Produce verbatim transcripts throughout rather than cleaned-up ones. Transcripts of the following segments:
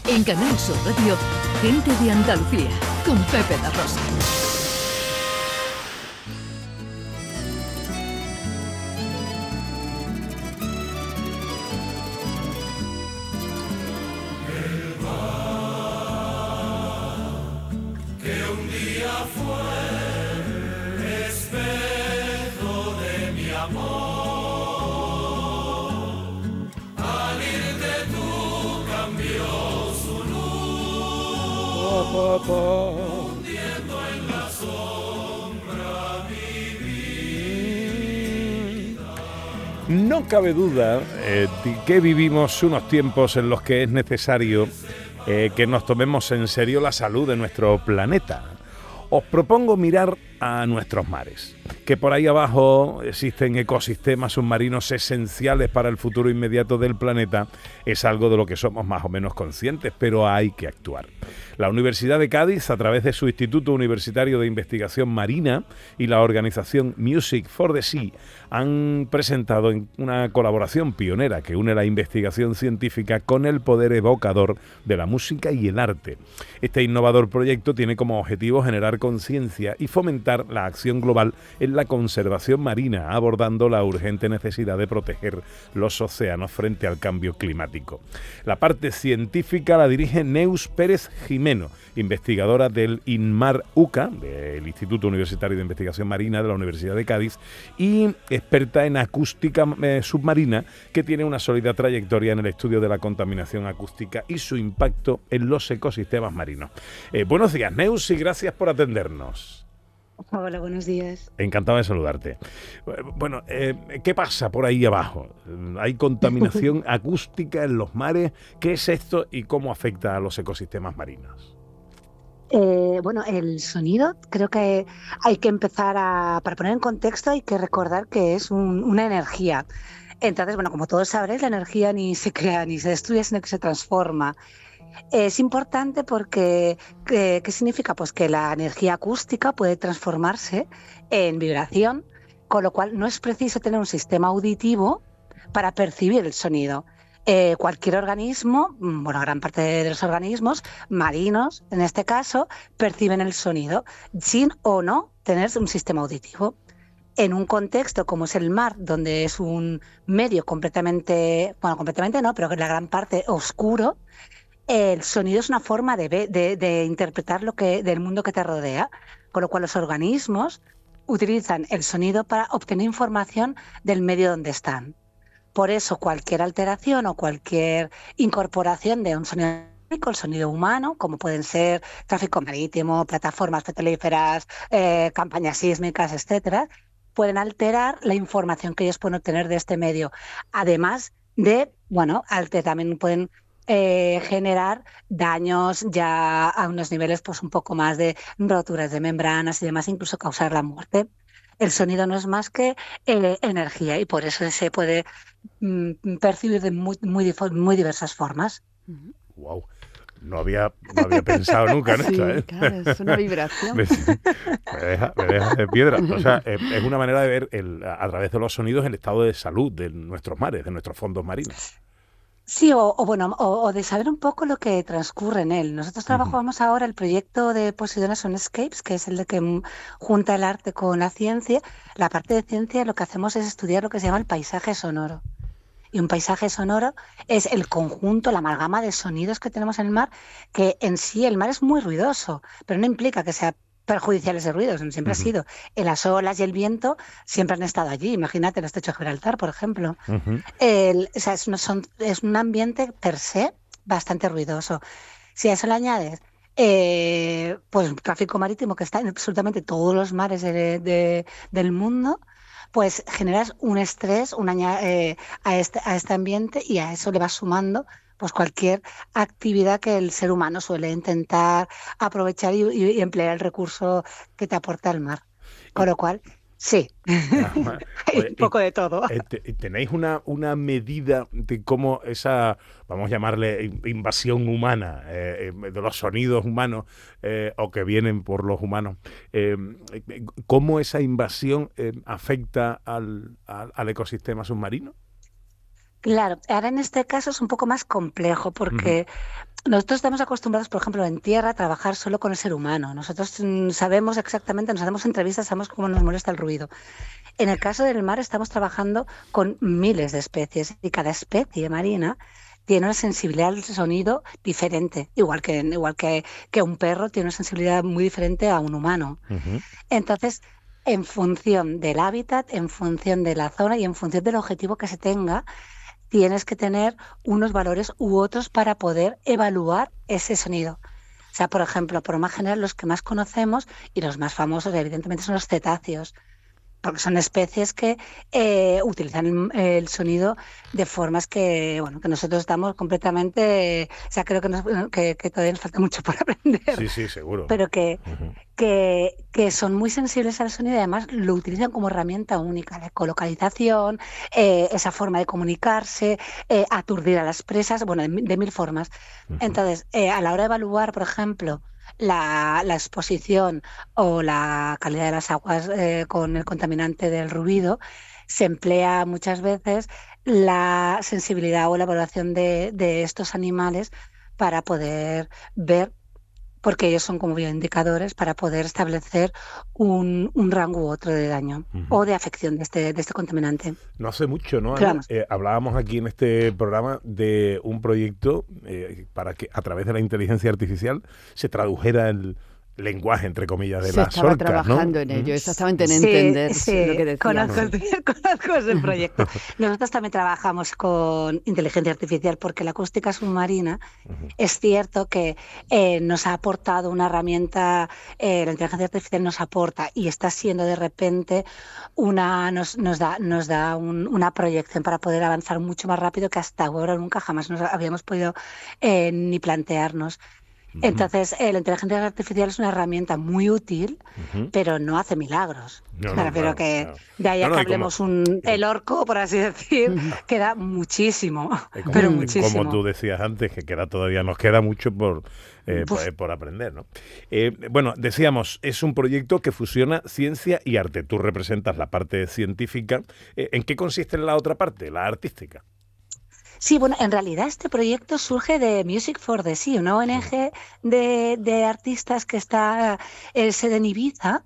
En Canal Sur Radio, Gente de Andalucía, con Pepe La Rosa. Hundiendo en la sombra mi vida. No cabe duda eh, de que vivimos unos tiempos en los que es necesario eh, que nos tomemos en serio la salud de nuestro planeta. Os propongo mirar a nuestros mares, que por ahí abajo existen ecosistemas submarinos esenciales para el futuro inmediato del planeta. Es algo de lo que somos más o menos conscientes, pero hay que actuar. La Universidad de Cádiz, a través de su Instituto Universitario de Investigación Marina y la organización Music for the Sea, han presentado una colaboración pionera que une la investigación científica con el poder evocador de la música y el arte. Este innovador proyecto tiene como objetivo generar conciencia y fomentar la acción global en la conservación marina, abordando la urgente necesidad de proteger los océanos frente al cambio climático. La parte científica la dirige Neus Pérez Jimeno, investigadora del INMAR UCA, del Instituto Universitario de Investigación Marina de la Universidad de Cádiz, y experta en acústica eh, submarina, que tiene una sólida trayectoria en el estudio de la contaminación acústica y su impacto en los ecosistemas marinos. Eh, buenos días, Neus, y gracias por atendernos. Hola, buenos días. Encantado de saludarte. Bueno, eh, ¿qué pasa por ahí abajo? ¿Hay contaminación acústica en los mares? ¿Qué es esto y cómo afecta a los ecosistemas marinos? Eh, bueno, el sonido, creo que hay que empezar a, para poner en contexto, hay que recordar que es un, una energía. Entonces, bueno, como todos sabréis, la energía ni se crea ni se destruye, sino que se transforma. Es importante porque, ¿qué, qué significa? Pues que la energía acústica puede transformarse en vibración, con lo cual no es preciso tener un sistema auditivo para percibir el sonido. Eh, cualquier organismo, bueno, gran parte de los organismos marinos, en este caso, perciben el sonido, sin o no tener un sistema auditivo. En un contexto como es el mar, donde es un medio completamente, bueno, completamente no, pero que la gran parte oscuro, el sonido es una forma de, de, de interpretar lo que, del mundo que te rodea, con lo cual los organismos utilizan el sonido para obtener información del medio donde están. Por eso cualquier alteración o cualquier incorporación de un sonido, el sonido humano, como pueden ser tráfico marítimo, plataformas petrolíferas, eh, campañas sísmicas, etcétera, pueden alterar la información que ellos pueden obtener de este medio. Además de, bueno, alter, también pueden Eh, generar daños ya a unos niveles pues un poco más de roturas de membranas y demás, incluso causar la muerte. El sonido no es más que eh, energía y por eso se puede mm, percibir de muy, muy, muy diversas formas. Wow. No había, no había pensado nunca en sí, esto, ¿eh? Claro, es una vibración. me, me, deja, me deja de piedra. O sea, es, es una manera de ver el, a través de los sonidos el estado de salud de nuestros mares, de nuestros fondos marinos. Sí, o, o bueno, o, o de saber un poco lo que transcurre en él. Nosotros trabajamos uh-huh. ahora el proyecto de Poseidon Soundscapes, que es el de que m- junta el arte con la ciencia. La parte de ciencia lo que hacemos es estudiar lo que se llama el paisaje sonoro. Y un paisaje sonoro es el conjunto, la amalgama de sonidos que tenemos en el mar, que en sí el mar es muy ruidoso, pero no implica que sea perjudiciales de ruidos, siempre uh-huh. ha sido. En las olas y el viento siempre han estado allí. Imagínate el estrecho de Gibraltar, por ejemplo. Uh-huh. El, o sea, es, un, son, es un ambiente per se bastante ruidoso. Si a eso le añades eh, pues tráfico marítimo que está en absolutamente todos los mares de, de, del mundo, pues generas un estrés un aña, eh, a, este, a este ambiente y a eso le vas sumando pues cualquier actividad que el ser humano suele intentar aprovechar y, y emplear el recurso que te aporta el mar. Con lo cual, sí, Ajá. hay un poco de todo. Eh, ¿Tenéis una, una medida de cómo esa, vamos a llamarle invasión humana, eh, de los sonidos humanos eh, o que vienen por los humanos, eh, cómo esa invasión eh, afecta al, al, al ecosistema submarino? Claro, ahora en este caso es un poco más complejo porque nosotros estamos acostumbrados, por ejemplo, en tierra a trabajar solo con el ser humano. Nosotros mm, sabemos exactamente, nos hacemos entrevistas, sabemos cómo nos molesta el ruido. En el caso del mar estamos trabajando con miles de especies y cada especie marina tiene una sensibilidad al sonido diferente, igual que, igual que, que un perro tiene una sensibilidad muy diferente a un humano. Ujú. Entonces, en función del hábitat, en función de la zona y en función del objetivo que se tenga, tienes que tener unos valores u otros para poder evaluar ese sonido. O sea, por ejemplo, por lo más general, los que más conocemos y los más famosos, evidentemente, son los cetáceos, porque son especies que eh, utilizan el, el sonido de formas que, bueno, que nosotros estamos completamente, o sea, creo que, nos, que, que todavía nos falta mucho por aprender, Sí, sí, seguro. pero que, Ujú. que, que son muy sensibles al sonido y además lo utilizan como herramienta única, la ecolocalización, eh, esa forma de comunicarse, eh, aturdir a las presas, bueno, de, mi- de mil formas. Ujú. Entonces, eh, a la hora de evaluar, por ejemplo, la, la exposición o la calidad de las aguas eh, con el contaminante del ruido, se emplea muchas veces la sensibilidad o la evaluación de, de estos animales para poder ver, porque ellos son como bioindicadores, para poder establecer un, un rango u otro de daño Ujú. o de afección de este, de este contaminante. No hace mucho, ¿no, Pero Ana? vamos, Eh, hablábamos aquí en este programa de un proyecto eh, para que a través de la inteligencia artificial se tradujera el lenguaje, entre comillas, de Se las estaba orcas, ¿no? trabajando en ello, Mm. exactamente en sí, entender lo que sí, conozco, decíamos. el- conozco ese proyecto. Nosotros también trabajamos con inteligencia artificial porque la acústica submarina Ujú. es cierto que eh, nos ha aportado una herramienta, eh, la inteligencia artificial nos aporta y está siendo de repente una, nos, nos da, nos da un- una proyección para poder avanzar mucho más rápido que hasta ahora nunca jamás nos habíamos podido eh, ni plantearnos. Ujú. Entonces, eh, la inteligencia artificial es una herramienta muy útil, Ujú. pero no hace milagros. No, Me no, refiero claro, que claro. de ahí No, a no, que y como, hablemos un, y como- el orco, por así decir, queda muchísimo, y como- pero y muchísimo. como tú decías antes, que queda todavía, nos queda mucho por, eh, Buf. por, por aprender, ¿no? Eh, bueno, decíamos, es un proyecto que fusiona ciencia y arte. Tú representas la parte científica. Eh, ¿en qué consiste la otra parte, la artística? Sí, bueno, en realidad este proyecto surge de Music for the Sea, una O N G de, de artistas que está en sede en Ibiza,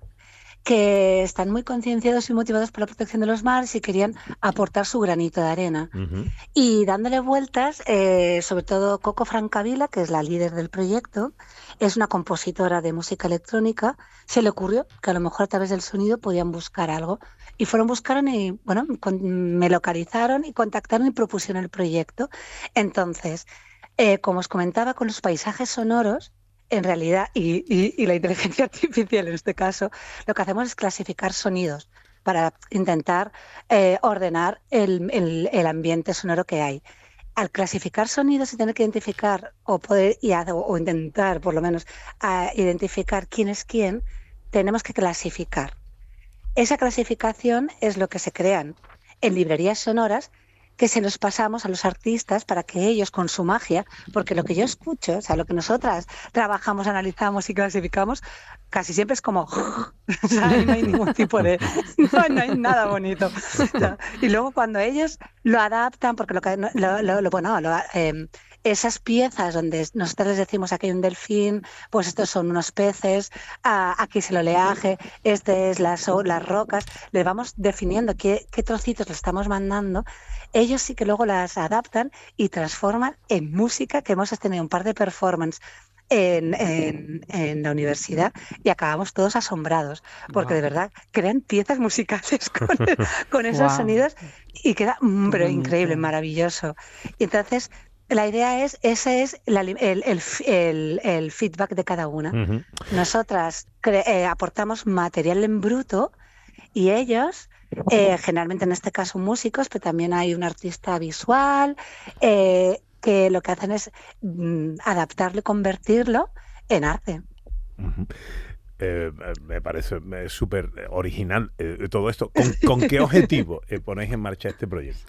que están muy concienciados y motivados por la protección de los mares y querían aportar su granito de arena. Ujú. Y dándole vueltas, eh, sobre todo Coco Francavila, que es la líder del proyecto, es una compositora de música electrónica, se le ocurrió que a lo mejor a través del sonido podían buscar algo. Y fueron, buscaron y, bueno, con- me localizaron y contactaron y propusieron el proyecto. Entonces, eh, como os comentaba, con los paisajes sonoros, en realidad, y, y- y la inteligencia artificial en este caso, lo que hacemos es clasificar sonidos para intentar eh, ordenar el, el- el ambiente sonoro que hay. Al clasificar sonidos y tener que identificar o poder y a- o intentar por lo menos a identificar quién es quién, tenemos que clasificar. Esa clasificación es lo que se crean en librerías sonoras que se los pasamos a los artistas para que ellos con su magia, porque lo que yo escucho, o sea, lo que nosotras trabajamos, analizamos y clasificamos, casi siempre es como, o sea, ahí no hay ningún tipo de, no, no hay nada bonito. O sea, y luego cuando ellos lo adaptan, porque lo que, no- lo, lo- lo- bueno, lo, eh, esas piezas donde nosotros les decimos aquí hay un delfín, pues estos son unos peces, ah, aquí es el oleaje, este es las, o- las rocas, les vamos definiendo qué, qué trocitos les estamos mandando. Ellos sí que luego las adaptan y transforman en música, que hemos tenido un par de performances en, en- en la universidad y acabamos todos asombrados, porque de Guau. verdad crean piezas musicales con, con esos Guau. sonidos y queda mm, Qué pero increíble, bonito. maravilloso. Y entonces la idea es, ese es la li- el, el f- el- el feedback de cada una. Ujú. Nosotras cre- eh, aportamos material en bruto y ellos, eh, generalmente en este caso músicos, pero también hay un artista visual, eh, que lo que hacen es mm, adaptarlo y convertirlo en arte. Ujú. Eh, eh, me parece eh, súper eh, original eh, todo esto. ¿Con, con qué objetivo eh, ponéis en marcha este proyecto?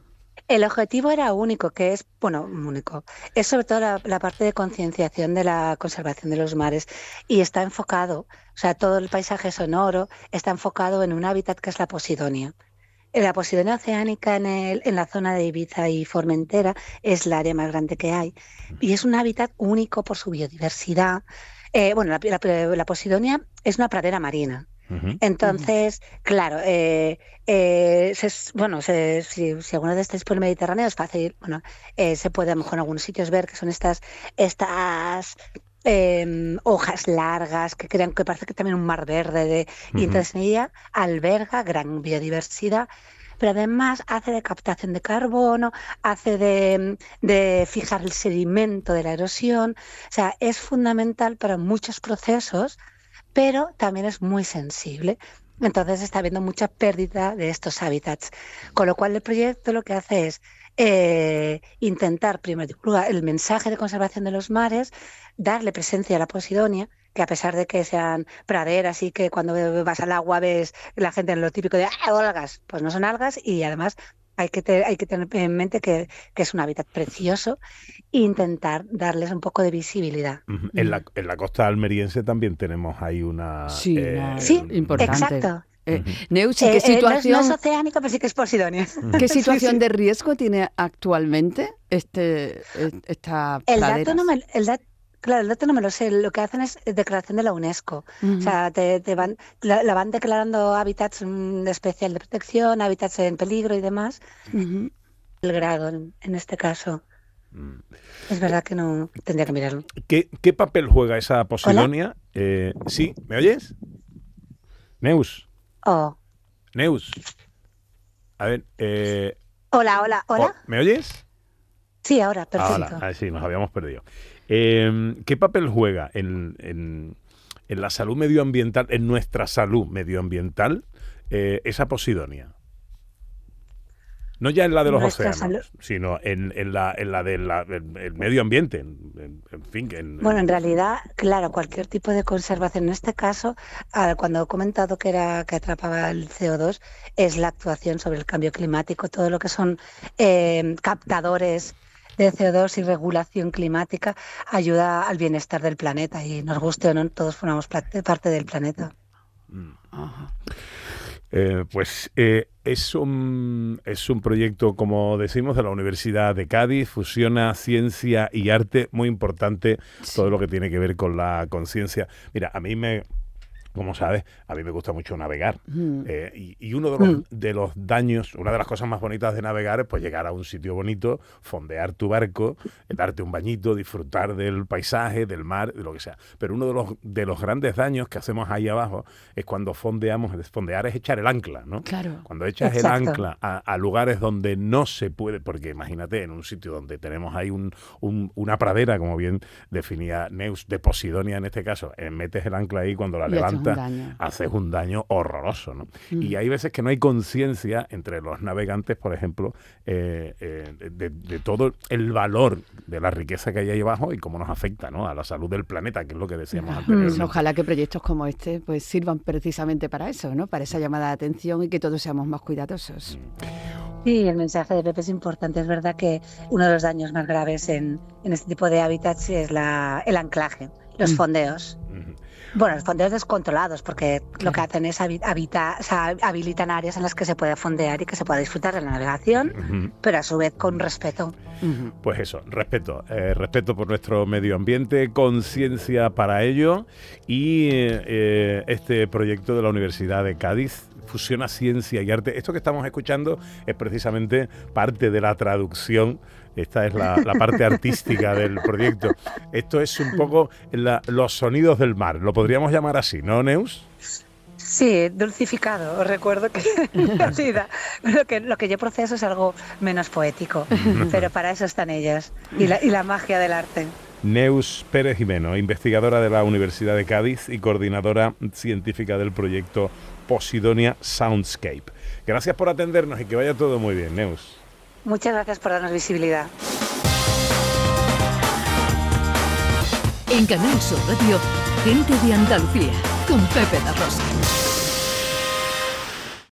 El objetivo era único, que es, bueno, único, es sobre todo la, la parte de concienciación de la conservación de los mares y está enfocado, o sea, todo el paisaje sonoro está enfocado en un hábitat que es la Posidonia. La Posidonia oceánica en, el, en la zona de Ibiza y Formentera es la área más grande que hay y es un hábitat único por su biodiversidad. Eh, bueno, la, la, la Posidonia es una pradera marina. Uh-huh. Entonces, uh-huh. claro, eh, eh, se, bueno, se, si, si alguna vez estáis por el Mediterráneo es fácil, bueno, eh, se puede a lo mejor en algunos sitios ver que son estas, estas eh, hojas largas que crean que parece que también un mar verde de, uh-huh. y entonces en ella alberga gran biodiversidad. Pero además hace de captación de carbono, hace de, de fijar el sedimento de la erosión, o sea, es fundamental para muchos procesos, pero también es muy sensible. Entonces está habiendo mucha pérdida de estos hábitats, con lo cual el proyecto lo que hace es eh, intentar, primero, el mensaje de conservación de los mares, darle presencia a la Posidonia, que a pesar de que sean praderas y que cuando vas al agua ves la gente en lo típico de ¡ah, algas! Pues no son algas y además hay que, te, hay que tener en mente que, que es un hábitat precioso e intentar darles un poco de visibilidad. Uh-huh. En la, en la costa almeriense también tenemos ahí una... Sí, eh, una sí importante. Exacto. Eh, Neusi, ¿qué eh, situación, eh, no, es, no es oceánico, pero sí que es Posidonia. ¿Qué situación sí, sí. de riesgo tiene actualmente este, esta el pradera? dato no me, el dato Claro, el dato no me lo sé. Lo que hacen es declaración de la UNESCO. Uh-huh. O sea, te, te van, la, la van declarando hábitats um, especial de protección, hábitats en peligro y demás. Uh-huh. El grado, en, en este caso. Uh-huh. Es verdad que no tendría que mirarlo. ¿Qué, qué papel juega esa Posidonia? Eh, ¿Sí? ¿Me oyes? Neus. Oh. Neus. A ver. Eh, hola, hola, hola. ¿Me oyes? Sí, ahora, perfecto. Ahora, ah, sí, nos habíamos perdido. Eh, ¿Qué papel juega en, en, en la salud medioambiental, en nuestra salud medioambiental, eh, esa Posidonia? No ya en la de los nuestra océanos, salud. sino en, en la en la del de medio ambiente. En, en, en fin. En, bueno, en realidad, claro, cualquier tipo de conservación. En este caso, cuando he comentado que era que atrapaba el C O dos, es la actuación sobre el cambio climático, todo lo que son eh, captadores de C O dos y regulación climática ayuda al bienestar del planeta y nos guste o no, todos formamos parte del planeta. Ajá. Eh, pues eh, es, un, es un proyecto, como decimos, de la Universidad de Cádiz, fusiona ciencia y arte, muy importante, sí. Todo lo que tiene que ver con la conciencia. Mira, a mí me... Como sabes, a mí me gusta mucho navegar. Mm. Eh, y, y uno de los, mm. de los daños, una de las cosas más bonitas de navegar es pues llegar a un sitio bonito, fondear tu barco, darte un bañito, disfrutar del paisaje, del mar, de lo que sea. Pero uno de los, de los grandes daños que hacemos ahí abajo es cuando fondeamos. Fondear es echar el ancla, ¿no? Claro. Cuando echas Exacto. el ancla a, a lugares donde no se puede, porque imagínate, en un sitio donde tenemos ahí un, un, una pradera, como bien definía Neus, de Posidonia en este caso, eh, metes el ancla ahí cuando la levantas. Un haces un daño horroroso, ¿no? Mm. Y hay veces que no hay conciencia entre los navegantes, por ejemplo, eh, eh, de, de todo el valor de la riqueza que hay ahí abajo y cómo nos afecta, ¿no?, a la salud del planeta, que es lo que decíamos mm. anteriormente. Ojalá que proyectos como este pues sirvan precisamente para eso, ¿no?, para esa llamada de atención y que todos seamos más cuidadosos. Sí, el mensaje de Pepe es importante. Es verdad que uno de los daños más graves en, en este tipo de hábitats es la, el anclaje, los mm. fondeos. Mm. Bueno, los fondeos descontrolados, porque claro. Lo que hacen es habita, o sea, habilitan áreas en las que se puede fondear y que se pueda disfrutar de la navegación, uh-huh. pero a su vez con respeto. Uh-huh. Pues eso, respeto. Eh, respeto por nuestro medio ambiente, conciencia para ello y eh, este proyecto de la Universidad de Cádiz fusiona ciencia y arte. Esto que estamos escuchando es precisamente parte de la traducción. Esta es la, la parte artística del proyecto. Esto es un poco la, los sonidos del mar. Lo podríamos llamar así, ¿no, Neus? Sí, dulcificado. Os recuerdo que, sí, da, lo que lo que yo proceso es algo menos poético, pero para eso están ellas y la, y la magia del arte. Neus Pérez Jimeno, investigadora de la Universidad de Cádiz y coordinadora científica del proyecto Posidonia Soundscape. Gracias por atendernos y que vaya todo muy bien, Neus. Muchas gracias por darnos visibilidad. En Canal Sur Radio, Gente de Andalucía, con Pepe da Rosa.